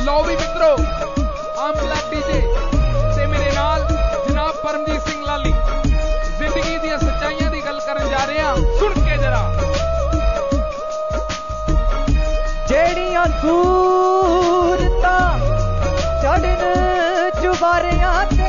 लो भी मित्रों आम ब्लैक डीजे ते मेरे नाल जनाब परमजीत सिंह लाली जिंदगी दी सच्चाइयां दी गल करन जा रहे हैं। सुन के जरा जेड़ियां सूरतां चढ़न चुबारियां ते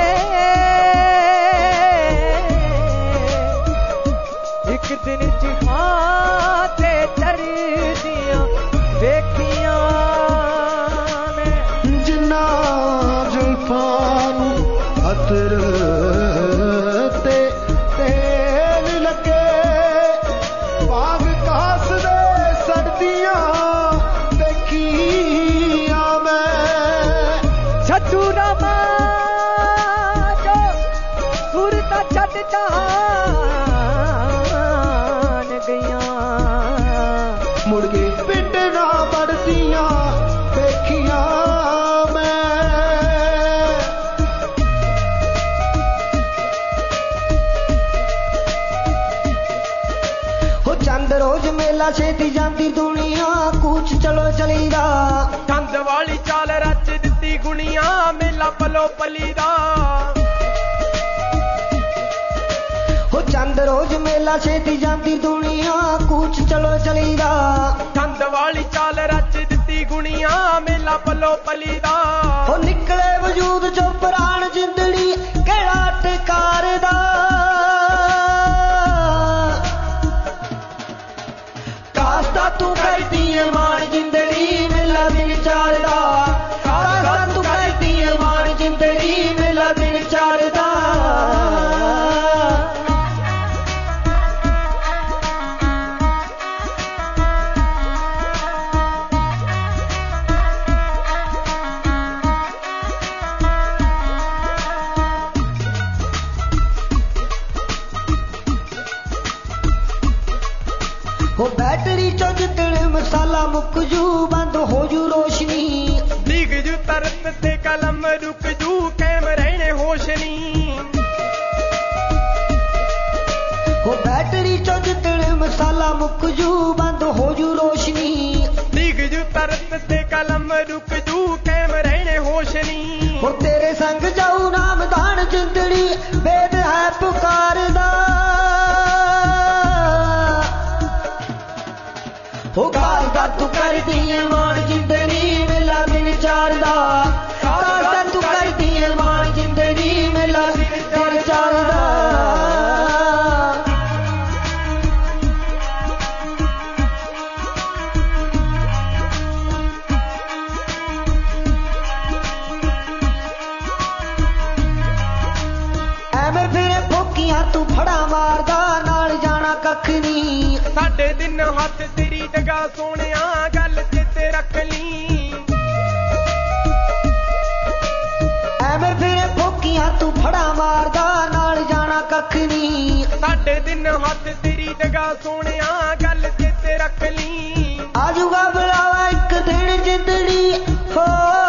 एक दिन जहां ते चढ़दियां देखियां ने जिन्ना जुल्फां नूं अतर ते तेल लगे बाग कास दे सड़दियां देखियां मैं छड्डू रामा जो सूरतां छड्ड जान गईयां मुड़ के पिंड ना बढ़दियां देखियां मैं हो चंद रोज मेला छेती जाती दुनिया कूच चलो चलीदा कंध वाली चाल रच दिती गुनिया मेला पलो पलीदा हो चंद रोज मेला छेती जाती दुनिया कूच चलो चलीदा कंध वाली चाल रच दिती गुनिया मेला पलो पलीदा हो निकले वजूद चो प्राण जिंदड़ी केड़ा टिकार दा कास्ता तू करदी है मान जिंदड़ी मेला दिन चारदा कास्ता तू करदी है मान जिंदड़ी मेला दिन चारदा हो बैटरी चो जितने मसाला मुक जू बंद हो जू रोशनी भीग जू तरत ते कलम रुक जू कैम रहने होशनी हो बैटरी चो जितने मसाला मुक जू बंद हो जू रोशनी भीग जू तरत ते कलम रुक जू कैम रहने होशनी हो तेरे संग जाऊ नामदान जिंदड़ी वेद है पुकारदा हो कास्ता तू करदी है मान जिंदड़ी मेला दिन चारदा कास्ता तू करदी है मान जिंदड़ी मेला दिन चारदा ਐਵੇਂ ਫਿਰੇ ਫੋਕੀਆਂ ਤੂੰ ਫੜਾ ਮਾਰਦਾ ਨਾਲ ਜਾਣਾ ਕੱਖ ਨਹੀਂ साडे दिन हथ तेरी डगा सोनिया गल चेते रख ली ਐਵੇਂ ਫਿਰੇ ਫੋਕੀਆਂ ਤੂੰ ਫੜਾ ਮਾਰਦਾ ਨਾਲ ਜਾਣਾ ਕੱਖ ਨਹੀਂ साडे दिन हथ तेरी डगा सोनिया गल चेते रख ली ਆਜੂਗਾ ਬੁਲਾਵਾ ਇੱਕ ਦਿਨ ਜਿੰਦੜੀ ਹੋ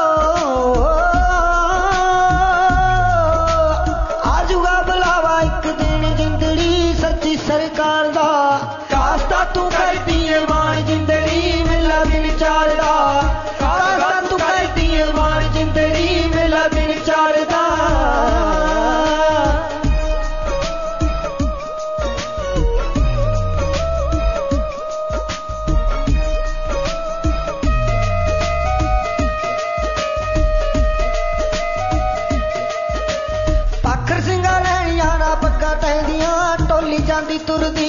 ਆਜੂਗਾ ਬੁਲਾਵਾ ਇੱਕ ਦਿਨ ਜਿੰਦੜੀ ਸੱਚੀ ਸਰਕਾਰ ਦਾ ਕਾਸਤਾ ਤੂੰ ਕਰਦੀ ਏ ਮਾਣ ਜਿੰਦੜੀ ਮੇਲਾ ਦਿਨ ਚਾਰਦਾ ਕਾਸਤਾ ਤੂੰ ਕਰਦੀ ਏ ਮਾਣ ਜਿੰਦੜੀ ਮੇਲਾ ਦਿਨ ਚਾਰਦਾ ਪਾਖਰ ਸਿੰਘਾਂ ਲੈਣੀਆਂ ਨਾ ਪੱਗਾਂ ਟਹਿੰਦੀਆਂ ਟੋਲੀ ਜਾਂਦੀ ਤੁਰਦੀ